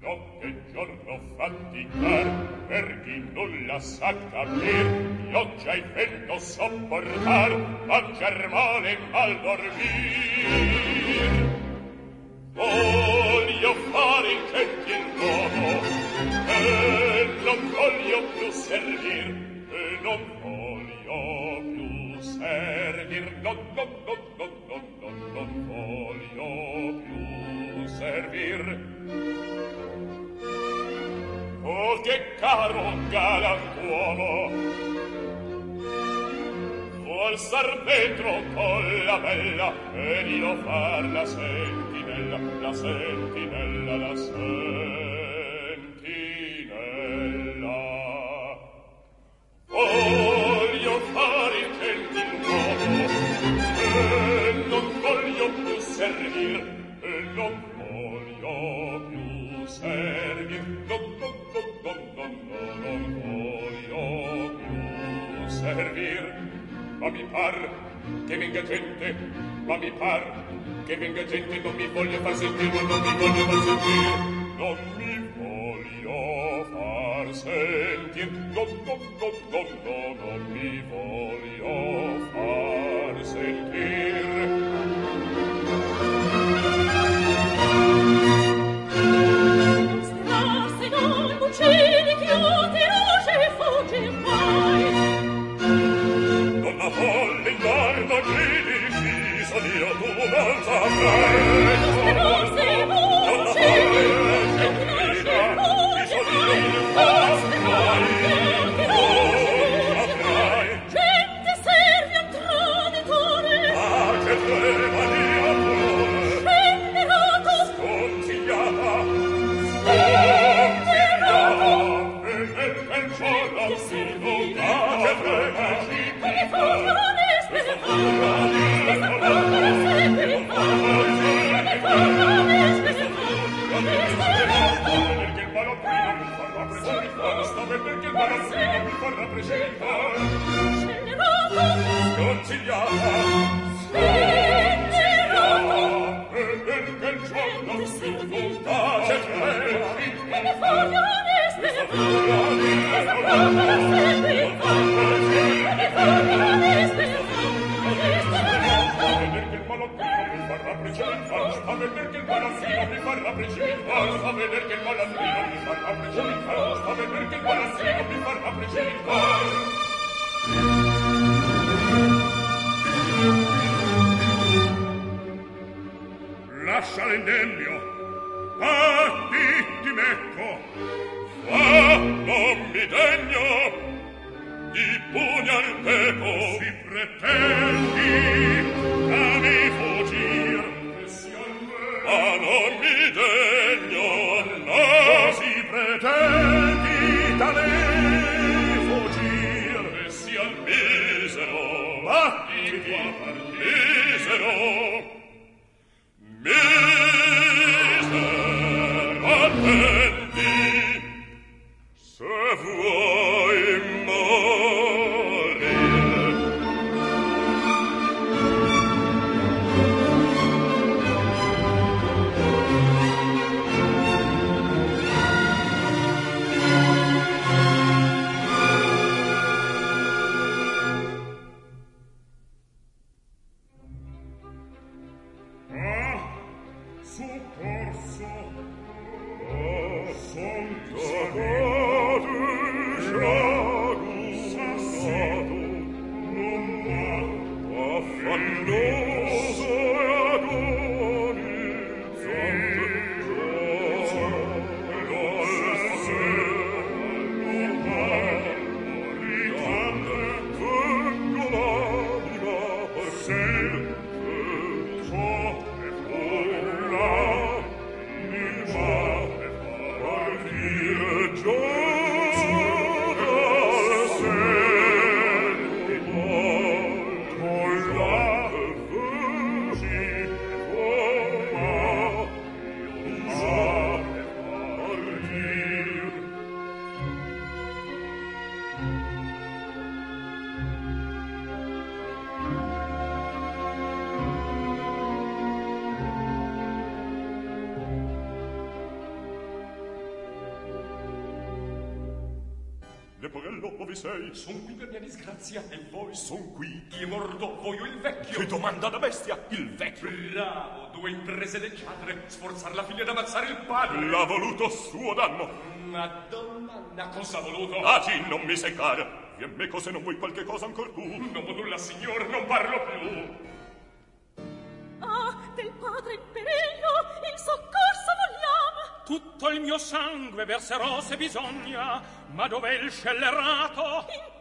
notte e giorno faticar, per chi nulla sa capir, pioggia e vento sopportar, mangiar male e mal dormir. Voglio fare il gentil uomo, e non voglio più servir, e non voglio più servir, non voglio più servir. Oh, che caro galantuomo, vuol star dentro con la bella, e io far la sentinella, la sentinella, la sentinella. Voglio fare il gentiluomo, e non voglio più servir, e non voglio più servir, non voglio più servir. Ma mi par che venga gente, ma mi par che venga gente, non mi voglio far sentire, non mi voglio far sentire, non mi voglio far sentire, non mi voglio far sentire. Uccidi, chiudi, roge, fuggi, vai. Non la volle in guardo, gridi, chi sono io, tu non saprai. Non la volle in guardo, gridi, chi sono io, tu non saprai. Gente servi a traditore, ah, che trema di amore, scenderato, sconsigliata, perché il balazzino mi fa rappresentare sconsigliata e perché il giorno si tutta c'è trema e ne foglia oneste e a vedere che il balazzino mi fa rappresentare, a vedere che il balazzino mi fa rappresentare, a vedere che il balazzino mi fa rappresentare. Lascia l'indemmio, parti ti metto, fa non mi degno di pugna al pepo, si pretendi a mi fuggir, ma non mi degno, no, si pretendi da me fuggir, e sia il misero, batti qua, misero, misero. fratello, dove sei? Son qui per mia disgrazia. E voi? Son qui. Chi è morto, voi o il vecchio? Che domanda da bestia, il vecchio. Bravo, due imprese del padre, sforzar la figlia ed ammazzare il padre. L'ha voluto suo danno. Madonna, cosa ha voluto? Taci, non mi seccare. Viemme cose non vuoi qualche cosa ancor tu. Non vo nulla, signor, non parlo più. Ah, del padre in periglio, il soccorso vogliam. Tutto il mio sangue verserò se bisogna, ma dov'è il scellerato? In